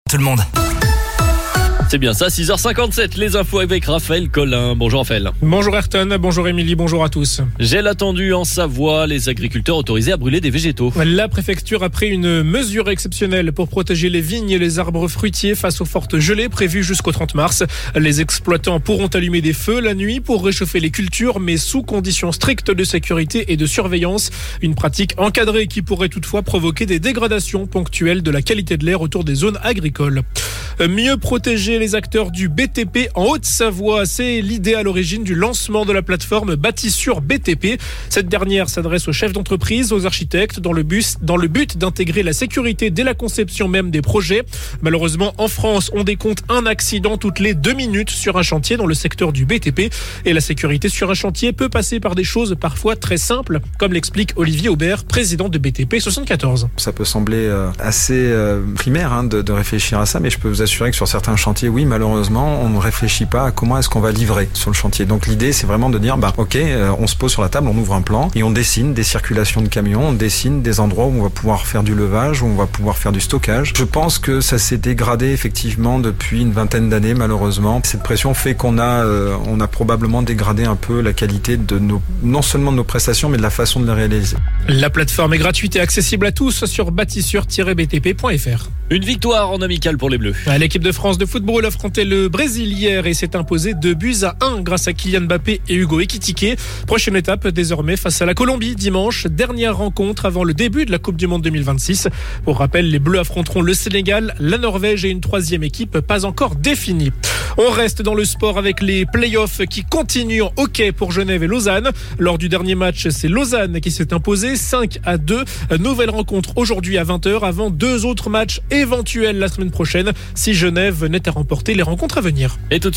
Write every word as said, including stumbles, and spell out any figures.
tout le monde. C'est bien ça, six heures cinquante-sept, les infos avec Raphaël Collin. Bonjour Raphaël. Bonjour Ayrton, bonjour Émilie, bonjour à tous. Gel attendu en Savoie, les agriculteurs autorisés à brûler des végétaux. La préfecture a pris une mesure exceptionnelle pour protéger les vignes et les arbres fruitiers face aux fortes gelées prévues jusqu'au trente mars. Les exploitants pourront allumer des feux la nuit pour réchauffer les cultures, mais sous conditions strictes de sécurité et de surveillance. Une pratique encadrée qui pourrait toutefois provoquer des dégradations ponctuelles de la qualité de l'air autour des zones agricoles. Mieux protéger les acteurs du B T P en Haute-Savoie, c'est l'idée à l'origine du lancement de la plateforme Bâtissure B T P. Cette dernière s'adresse aux chefs d'entreprise, aux architectes, dans le but, dans le but d'intégrer la sécurité dès la conception même des projets. Malheureusement, en France, on décompte un accident toutes les deux minutes sur un chantier dans le secteur du B T P. Et la sécurité sur un chantier peut passer par des choses parfois très simples, comme l'explique Olivier Aubert, président de B T P soixante-quatorze. Ça peut sembler euh, assez euh, primaire hein, de, de réfléchir à ça, mais je peux vous assurer que sur certains chantiers, oui, malheureusement, on ne réfléchit pas à comment est-ce qu'on va livrer sur le chantier. Donc l'idée, c'est vraiment de dire, bah, ok, euh, on se pose sur la table, on ouvre un plan et on dessine des circulations de camions, on dessine des endroits où on va pouvoir faire du levage, où on va pouvoir faire du stockage. Je pense que ça s'est dégradé effectivement depuis une vingtaine d'années, malheureusement. Cette pression fait qu'on a, euh, on a probablement dégradé un peu la qualité de nos, non seulement de nos prestations, mais de la façon de les réaliser. La plateforme est gratuite et accessible à tous sur bâtissure tiret b t p point f r. Une victoire en amical pour les Bleus. L'équipe de France de football affrontait le Brésil hier et s'est imposée deux buts à un grâce à Kylian Mbappé et Hugo Ekitike. Prochaine étape désormais face à la Colombie dimanche. Dernière rencontre avant le début de la Coupe du Monde deux mille vingt-six. Pour rappel, les Bleus affronteront le Sénégal, la Norvège et une troisième équipe pas encore définie. On reste dans le sport avec les playoffs qui continuent en hockey pour Genève et Lausanne. Lors du dernier match, c'est Lausanne qui s'est imposée cinq à deux. Nouvelle rencontre aujourd'hui à vingt heures avant deux autres matchs éventuels la semaine prochaine si Genève venait à remporter les rencontres à venir. Et tout de suite,